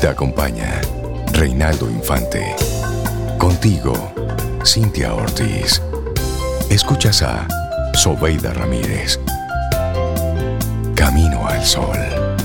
Te acompaña Reinaldo Infante. Contigo, Cintia Ortiz. Escuchas a Sobeida Ramírez. Camino al Sol.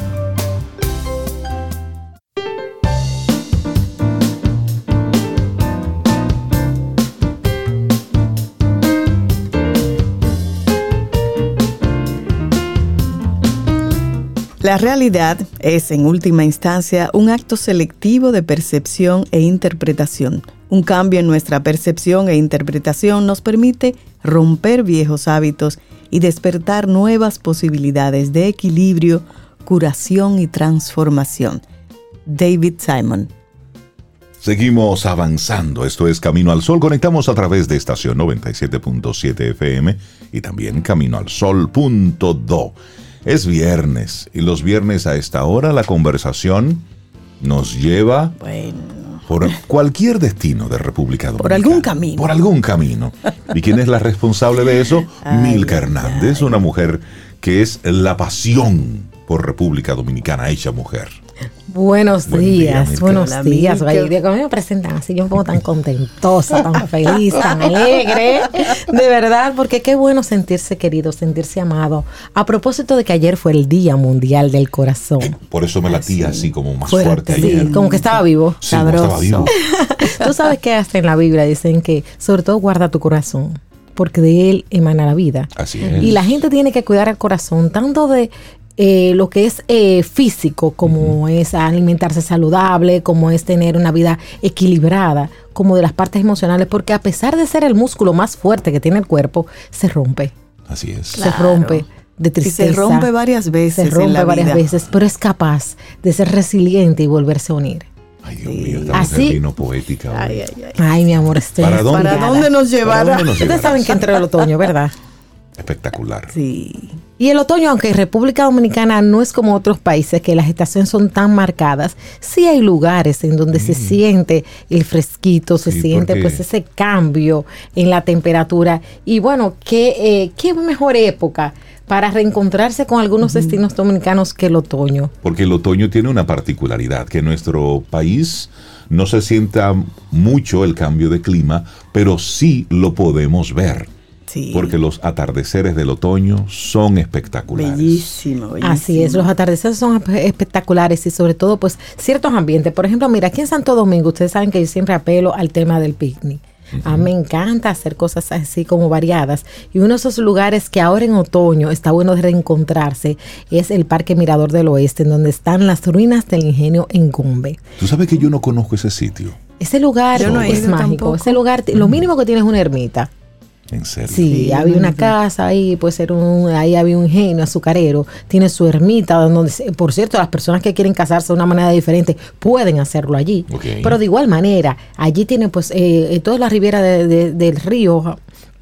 La realidad es, en última instancia, un acto selectivo de percepción e interpretación. Un cambio en nuestra percepción e interpretación nos permite romper viejos hábitos y despertar nuevas posibilidades de equilibrio, curación y transformación. David Simon. Seguimos avanzando. Esto es Camino al Sol. Conectamos a través de estación 97.7 FM y también caminoalsol.do. Es viernes y los viernes a esta hora la conversación nos lleva por cualquier destino de República Dominicana. Por algún camino. Por algún camino. ¿Y quién es la responsable de eso? Milka Hernández, una mujer que es la pasión por República Dominicana, hecha mujer. Buenos días. Buenos días. Cuando me presentan así, yo me pongo tan contentosa, tan feliz, tan alegre. De verdad, porque qué bueno sentirse querido, sentirse amado. A propósito de que ayer fue el Día Mundial del Corazón. Por eso me latía así como más fuerte ayer. Sí, como que estaba vivo. Sí, sabroso. Estaba vivo. Tú sabes que hasta en la Biblia dicen que sobre todo guarda tu corazón, porque de él emana la vida. Así es. Y la gente tiene que cuidar el corazón, tanto de lo que es físico, como es alimentarse saludable, como es tener una vida equilibrada, como de las partes emocionales, porque a pesar de ser el músculo más fuerte que tiene el cuerpo, se rompe. Así es. Se rompe de tristeza. Y se rompe varias veces. Se rompe en la varias vida. veces, pero es capaz de ser resiliente y volverse a unir. Ay, Dios mío, esta Así. mujer vino poética hoy. Ay, mi amor, ¿Para dónde nos llevará? Ustedes saben que entró el otoño, ¿verdad? Espectacular. Sí. Y el otoño, aunque República Dominicana no es como otros países que las estaciones son tan marcadas, sí hay lugares en donde se siente el fresquito, se siente porque pues ese cambio en la temperatura. Y bueno, qué mejor época para reencontrarse con algunos destinos dominicanos que el otoño. Porque el otoño tiene una particularidad, que en nuestro país no se sienta mucho el cambio de clima, pero sí lo podemos ver. Sí. Porque los atardeceres del otoño son espectaculares. Bellísimo, bellísimo. Así es, los atardeceres son espectaculares y sobre todo pues ciertos ambientes. Por ejemplo, mira, aquí en Santo Domingo, ustedes saben que yo siempre apelo al tema del picnic. A mí me encanta hacer cosas así como variadas. Y uno de esos lugares que ahora en otoño está bueno de reencontrarse es el Parque Mirador del Oeste, en donde están las ruinas del ingenio Engombe. Tú sabes que yo no conozco ese sitio. Ese lugar Yo no he es ido mágico. tampoco. Ese lugar, lo mínimo que tiene es una ermita. En serio. Sí, había una casa ahí, puede ser ahí había un ingenio azucarero, tiene su ermita, donde, por cierto, las personas que quieren casarse de una manera diferente pueden hacerlo allí. Okay. Pero de igual manera, allí tiene pues toda la ribera del río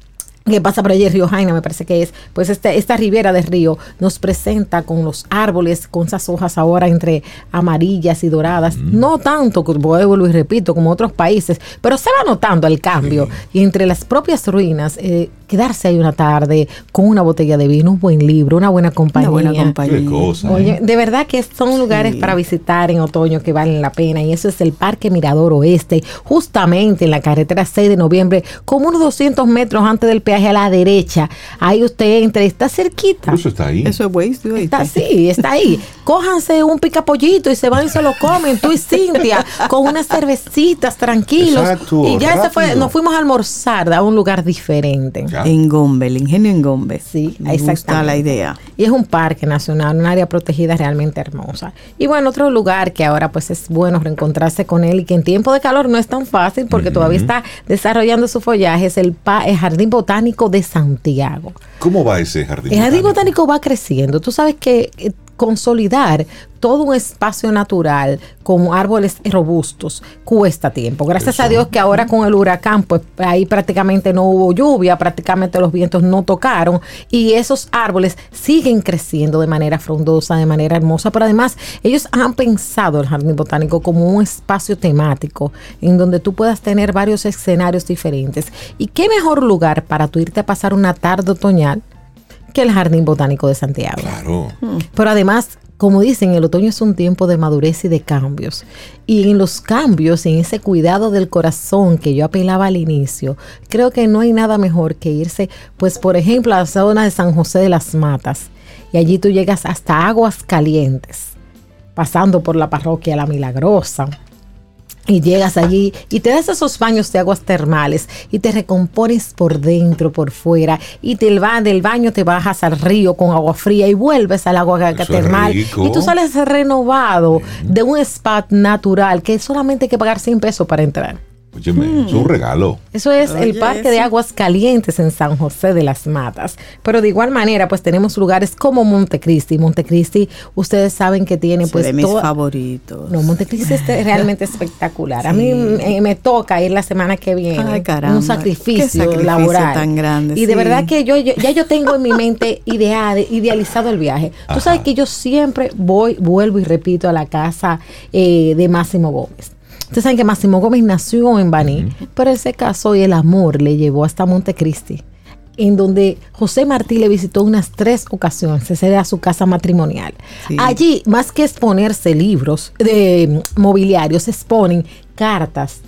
que pasa por allí, el río Jaina, me parece que es, pues esta ribera del río nos presenta con los árboles, con esas hojas ahora entre amarillas y doradas, no tanto, vuelvo y repito, como otros países, pero se va notando el cambio. Y entre las propias ruinas, quedarse ahí una tarde con una botella de vino, un buen libro, una buena compañía. Una buena compañía. Qué cosa, Oye, de verdad que son lugares para visitar en otoño que valen la pena, y eso es el Parque Mirador Oeste, justamente en la carretera 6 de noviembre, como unos 200 metros antes del peaje a la derecha. Ahí usted entra, está cerquita. Eso está ahí. Eso es Waze, Está ahí. Cójanse un picapollito y se van y se lo comen, tú y Cintia, con unas cervecitas tranquilos. Exacto, y ya rápido. nos fuimos a almorzar a un lugar diferente. Ya. Engombe, el ingenio Engombe. Sí, Me gusta exactamente. la idea. Y es un parque nacional, un área protegida realmente hermosa. Y bueno, otro lugar que ahora pues es bueno reencontrarse con él y que en tiempo de calor no es tan fácil porque todavía está desarrollando su follaje, es el Jardín Botánico de Santiago. ¿Cómo va ese jardín? El Jardín Botánico va creciendo. Tú sabes que consolidar todo un espacio natural con árboles robustos cuesta tiempo. Gracias a Dios que ahora con el huracán, pues ahí prácticamente no hubo lluvia, prácticamente los vientos no tocaron y esos árboles siguen creciendo de manera frondosa, de manera hermosa, pero además ellos han pensado el Jardín Botánico como un espacio temático en donde tú puedas tener varios escenarios diferentes. ¿Y qué mejor lugar para tú irte a pasar una tarde otoñal que el Jardín Botánico de Santiago? Claro. Pero además como dicen, el otoño es un tiempo de madurez y de cambios. Y en los cambios, en ese cuidado del corazón que yo apelaba al inicio, creo que no hay nada mejor que irse, pues por ejemplo, a la zona de San José de las Matas. Y allí tú llegas hasta Aguas Calientes, pasando por la parroquia La Milagrosa. Y llegas allí y te das esos baños de aguas termales y te recompones por dentro, por fuera, y del baño te bajas al río con agua fría y vuelves al agua termal. Y tú sales renovado de un spa natural que solamente hay que pagar 100 pesos para entrar. Óyeme, es un regalo. Eso es el Parque de Aguas Calientes en San José de las Matas. Pero de igual manera, pues tenemos lugares como Montecristi. Montecristi, ustedes saben que tiene pues de mis favoritos. No, Montecristi es realmente espectacular. Sí. A mí me toca ir la semana que viene. Ay, caramba. Un sacrificio laboral tan grande. Y de verdad que yo tengo en mi mente idealizado el viaje. Ajá. Tú sabes que yo siempre vuelvo y repito a la casa de Máximo Gómez. Ustedes saben que Máximo Gómez nació en Baní, pero él se casó y el amor le llevó hasta Montecristi, en donde José Martí le visitó unas 3 ocasiones. Esa era su casa matrimonial. Sí. Allí, más que exponerse libros de mobiliarios, exponen cartas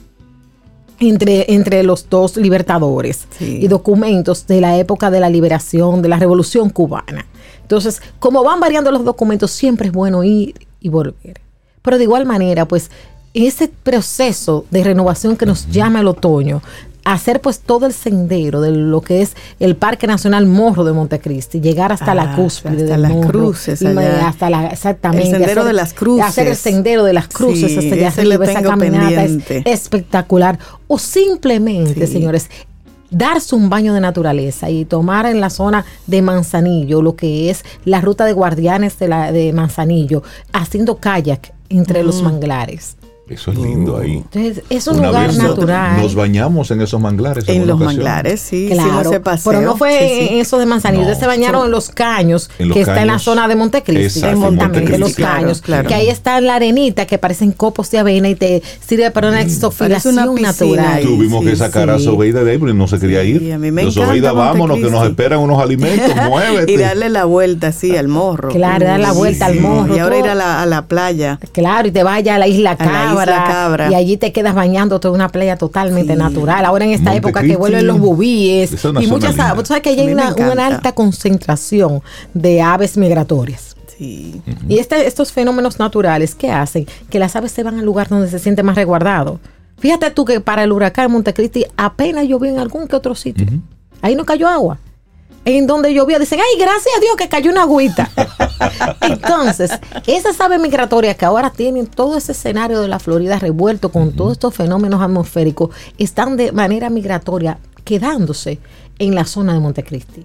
entre los dos libertadores y documentos de la época de la liberación, de la Revolución Cubana. Entonces, como van variando los documentos, siempre es bueno ir y volver. Pero de igual manera, pues, ese proceso de renovación que nos llama el otoño, hacer pues todo el sendero de lo que es el Parque Nacional Morro de Montecristi, llegar hasta la cúspide hasta de las Morro, cruces allá. Exactamente, el sendero de las cruces, hacer el sendero de las cruces, hasta allá arriba, esa caminata es espectacular. O simplemente, señores, darse un baño de naturaleza y tomar en la zona de Manzanillo, lo que es la ruta de guardianes de Manzanillo, haciendo kayak entre los manglares. Eso es lindo ahí. Entonces, es un lugar natural. Nos bañamos en esos manglares. En los manglares, sí. Claro, pero no fue en eso de Manzanillo. Ustedes se bañaron en los caños, está en la zona de Montecristi. Exactamente, los caños. Claro. Que ahí está la arenita, que parecen copos de avena y te sirve para una exfoliación natural. Tuvimos que sacar a Sobeida de ahí porque no se quería ir. A mí me encanta Sobeida, vámonos, que nos esperan unos alimentos, muévete. Y darle la vuelta así al morro. Claro, dar la vuelta al morro. Y ahora ir a la playa. Claro, y te vayas a la Isla Cabra. Y allí te quedas bañándote en una playa totalmente natural. Ahora en esta época que vuelven los bubíes y muchas aves. Tú sabes que allí hay una alta concentración de aves migratorias. Sí. Y estos fenómenos naturales, ¿qué hacen? Que las aves se van al lugar donde se siente más resguardado. Fíjate tú que para el huracán Montecristi apenas llovió en algún que otro sitio. Ahí no cayó agua. En donde llovía, dicen, ay, gracias a Dios que cayó una agüita. Entonces, esas aves migratorias que ahora tienen todo ese escenario de la Florida revuelto con todos estos fenómenos atmosféricos, están de manera migratoria quedándose en la zona de Montecristi.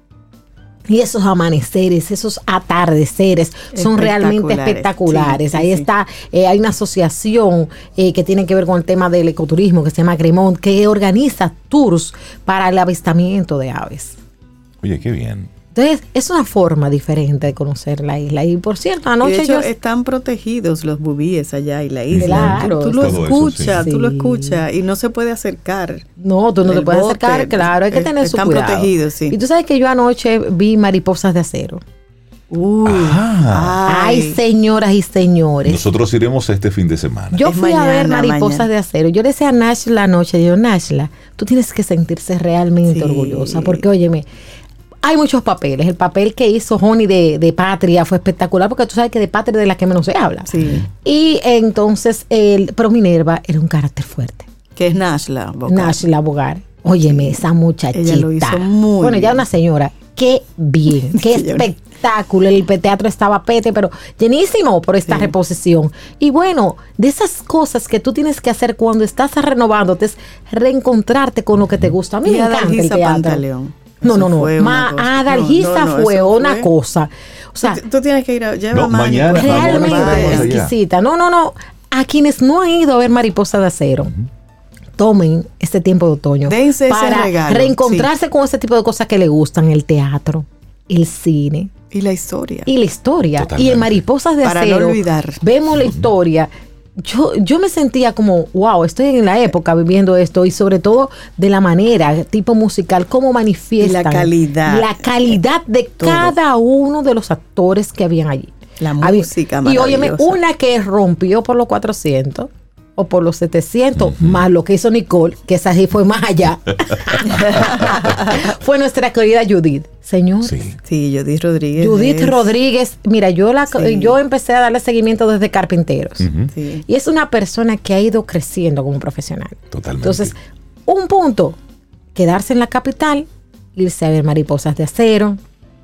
Y esos amaneceres, esos atardeceres son realmente espectaculares. Ahí está, hay una asociación que tiene que ver con el tema del ecoturismo que se llama Gremont, que organiza tours para el avistamiento de aves. Oye, qué bien. Entonces, es una forma diferente de conocer la isla. Y por cierto, anoche de hecho, están protegidos los bubíes allá en la isla. Claro. Tú lo escuchas, tú lo escuchas y no se puede acercar. No, tú no te puedes acercar, claro, hay que tener su cuidado. Están protegidos, sí. Y tú sabes que yo anoche vi mariposas de acero. Ay, señoras y señores. Nosotros iremos este fin de semana. Yo fui a ver mariposas de acero. Yo le decía a Nashla anoche, Nashla, tú tienes que sentirse realmente orgullosa, porque óyeme, hay muchos papeles. El papel que hizo Honey de Patria fue espectacular, porque tú sabes que de Patria es de la que menos se habla. Sí. Y entonces, pero Minerva era un carácter fuerte. Que es Nashla Bogar. Nashla Bogar. Óyeme, esa muchachita. Ella lo hizo muy bien. Ya una señora. Qué bien, qué espectáculo. El teatro estaba pero llenísimo por esta reposición. Y bueno, de esas cosas que tú tienes que hacer cuando estás renovándote es reencontrarte con lo que te gusta. A mí me encanta el teatro. Pantaleón. No. Adalgisa fue una cosa. O sea, tú tienes que ir a llevar mañana. Realmente exquisita. No. A quienes no han ido a ver Mariposa de Acero, tomen este tiempo de otoño para reencontrarse con ese tipo de cosas que le gustan: el teatro, el cine y la historia. Totalmente. Y en Mariposas de Acero, no olvidar, vemos la historia. Yo me sentía como, wow, estoy en la época viviendo esto, y sobre todo de la manera, tipo musical, cómo manifiestan la calidad de todo. Cada uno de los actores que habían allí. La música y óyeme, maravillosa. una que rompió por los 400 o por los 700, más lo que hizo Nicole, que esa sí fue más allá, fue nuestra querida Judith. Señor. Sí, Judith Rodríguez. Judith Rodríguez, mira, yo empecé a darle seguimiento desde Carpinteros. Sí. Y es una persona que ha ido creciendo como profesional. Totalmente. Entonces, un punto, quedarse en la capital, irse a ver Mariposas de Acero,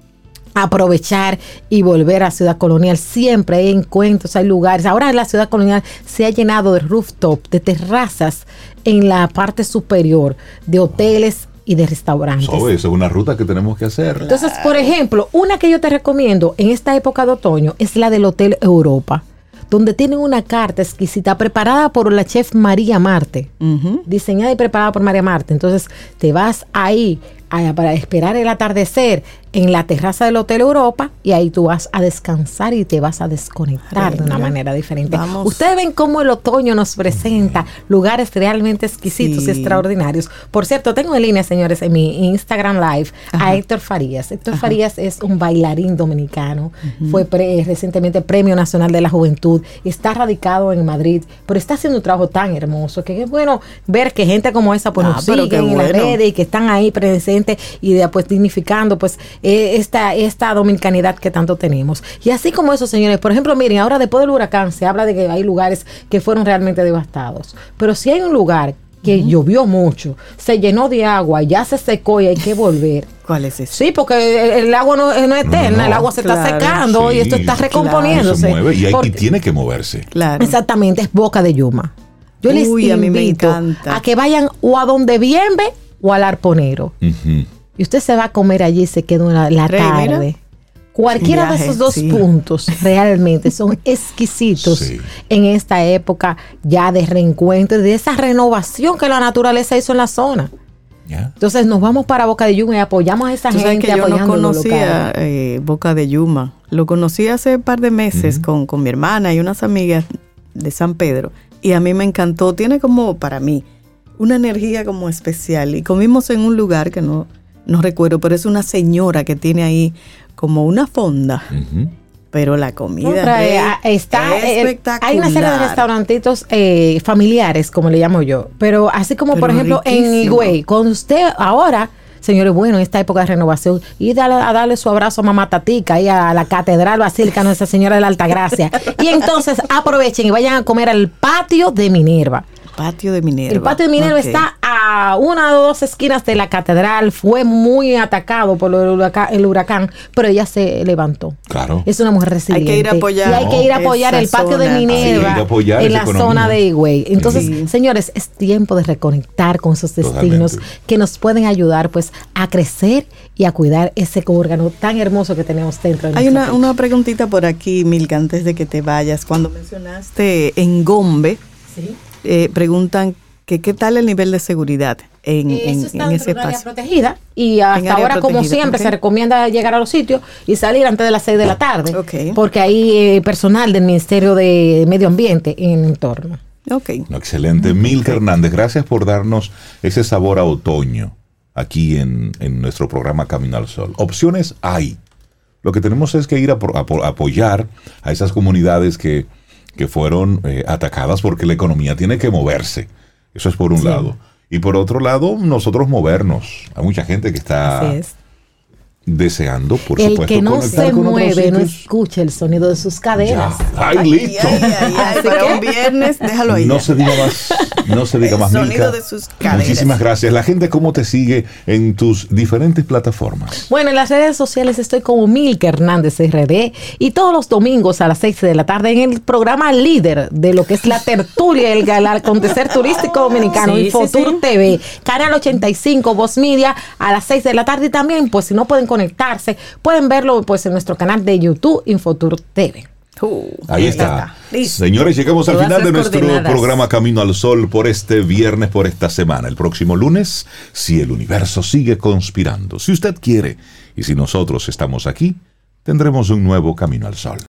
aprovechar y volver a Ciudad Colonial. Siempre hay encuentros, hay lugares. Ahora la Ciudad Colonial se ha llenado de rooftop, de terrazas en la parte superior, de hoteles y de restaurantes. Eso es una ruta que tenemos que hacer. Entonces, por ejemplo, una que yo te recomiendo en esta época de otoño es la del Hotel Europa, donde tienen una carta exquisita preparada por la chef María Marte, diseñada y preparada por María Marte. Entonces, te vas ahí para esperar el atardecer en la terraza del Hotel Europa y ahí tú vas a descansar y te vas a desconectar de una manera diferente. Vamos. Ustedes ven cómo el otoño nos presenta lugares realmente exquisitos y extraordinarios. Por cierto, tengo en línea, señores, en mi Instagram Live a Héctor Farías. Héctor Farías es un bailarín dominicano, fue recientemente Premio Nacional de la Juventud, está radicado en Madrid, pero está haciendo un trabajo tan hermoso que es bueno ver que gente como esa pues nos siguen en las redes y que están ahí presentes y pues dignificando pues esta dominicanidad que tanto tenemos. Y así como eso, señores, por ejemplo, miren, ahora después del huracán se habla de que hay lugares que fueron realmente devastados, pero si hay un lugar que llovió mucho, se llenó de agua, ya se secó y hay que volver. ¿Cuál es ese? Sí, porque el agua no es eterna, el agua se está secando y esto está recomponiéndose. Se mueve y tiene que moverse. Claro. Exactamente, es Boca de Yuma. Yo les invito a mí me encanta. a que vayan o a donde Bienve o al Arponero. Y usted se va a comer allí y se queda la tarde. Mira. Cualquiera de esos dos puntos realmente son exquisitos en esta época ya de reencuentro, de esa renovación que la naturaleza hizo en la zona. Entonces nos vamos para Boca de Yuma y apoyamos a esa gente. Que yo no conocía Boca de Yuma. Lo conocí hace un par de meses con mi hermana y unas amigas de San Pedro. Y a mí me encantó. Tiene como, para mí, una energía como especial. Y comimos en un lugar que no recuerdo, pero es una señora que tiene ahí como una fonda. Pero la comida está espectacular. Hay una serie de restaurantitos familiares, como le llamo yo. Pero así como, por ejemplo, riquísimo. En Higüey, con usted ahora, señores, bueno, en esta época de renovación, y a darle su abrazo a Mamá Tatica, ahí a la Catedral Basílica Nuestra Señora de la Altagracia. Y entonces aprovechen y vayan a comer al Patio de Minerva. Patio de Minerva. El Patio de Minerva está a una o dos esquinas de la catedral. Fue muy atacado por el huracán, pero ella se levantó. Claro. Es una mujer resiliente. Hay que ir a apoyar. Y hay que ir a apoyar el Patio de Minerva en la zona de Higüey. Entonces, señores, es tiempo de reconectar con esos destinos que nos pueden ayudar pues a crecer y a cuidar ese órgano tan hermoso que tenemos dentro de nosotros. Hay una preguntita por aquí, Milka, antes de que te vayas. Cuando mencionaste Engombe, preguntan que qué tal el nivel de seguridad en ese espacio. Área protegida y hasta ahora, como siempre, se recomienda llegar a los sitios y salir antes de las 6 de la tarde, porque hay personal del Ministerio de Medio Ambiente en el entorno. Excelente. Milka Hernández, gracias por darnos ese sabor a otoño aquí en nuestro programa Camino al Sol. Opciones hay. Lo que tenemos es que ir a apoyar a esas comunidades que fueron atacadas porque la economía tiene que moverse. Eso es por un lado. Y por otro lado, nosotros movernos. Hay mucha gente que está deseando, por supuesto, el que no se mueve no sitios. Escucha el sonido de sus caderas. ¡Ay, listo! Para un viernes, déjalo ahí. No se diga más, el sonido Milka. de sus caderas. Muchísimas gracias. La gente, ¿cómo te sigue en tus diferentes plataformas? Bueno, en las redes sociales estoy como Milka Hernández RD y todos los domingos a las 6 de la tarde en el programa líder de lo que es la tertulia, el acontecer turístico dominicano, Infotur TV, Canal 85, Voz Media, a las 6 de la tarde. Y también, pues si no pueden conectarse, pueden verlo pues en nuestro canal de YouTube, Infotur TV. Ahí está. Señores, llegamos al final de nuestro programa Camino al Sol por este viernes, por esta semana. El próximo lunes, si el universo sigue conspirando, si usted quiere y si nosotros estamos aquí, tendremos un nuevo Camino al Sol.